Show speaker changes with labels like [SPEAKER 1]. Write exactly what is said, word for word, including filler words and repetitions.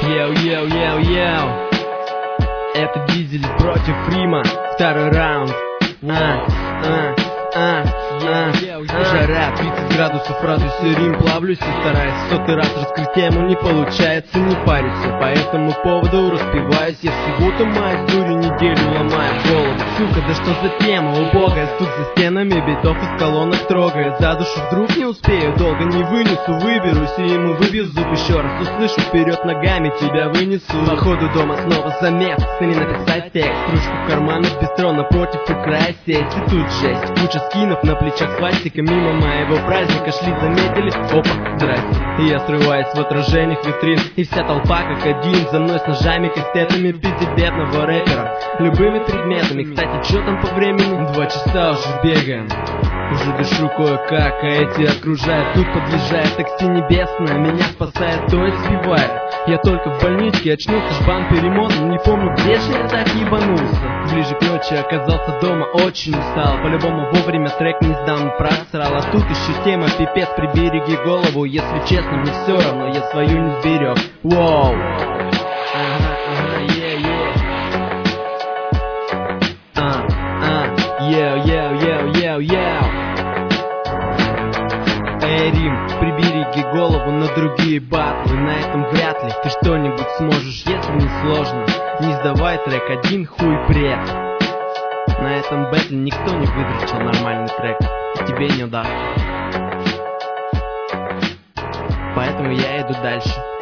[SPEAKER 1] Йоу, йоу, йоу, йоу. Это Дизель против Рима. Второй раунд. А, а, а, а, а. Жара, тридцать градусов, радуйся, Рим. Плавлюсь и стараюсь в сотый раз раскрыть тему. Не получается, не парюсь я по этому поводу распеваюсь. Я всего-то маю дурю, неделю ломаю голову. Сука, да что за тема убогая? Тут за стенами битов из колонок трогает. За душу вдруг не успею, долго не вынесу. Выберусь и ему выбью зуб еще раз. Услышу вперед ногами, тебя вынесу. По ходу дома снова замес, или написать текст. Ручку в карманах, бистро напротив и край сесть. И тут жесть, куча скинов на плечах свастика. Мимо моего праздника шли, заметили? Опа, здрасте. И я срываюсь в отражениях витрин. И вся толпа как один за мной с ножами, кастетами в виде бедного рэпера. Любыми предметами. Кстати, что там по времени? Два часа уже бегаем. Уже дышу кое-как, а эти окружают. Тут подъезжает такси небесное, меня спасает, то есть сбивает. Я только в больничке очнулся, жбан перемотан. Не помню, где же я так ебанулся. Ближе к ночи оказался дома, очень устал. По-любому вовремя трек не сдам, просрал. А тут еще тема, пипец, прибереги голову. Если честно, мне все равно, я свою не сберег. Воу. Ага, ага, yeah, yeah. А, а, йоу, йоу, йоу, йоу, йоу. Эй, Рим, прибереги голову на другие батлы. На этом вряд ли ты что-нибудь сможешь, если не сложно. Не сдавай трек, один хуй прет. На этом бэтле никто не выдрочил нормальный трек, и тебе не удастся. Поэтому я иду дальше.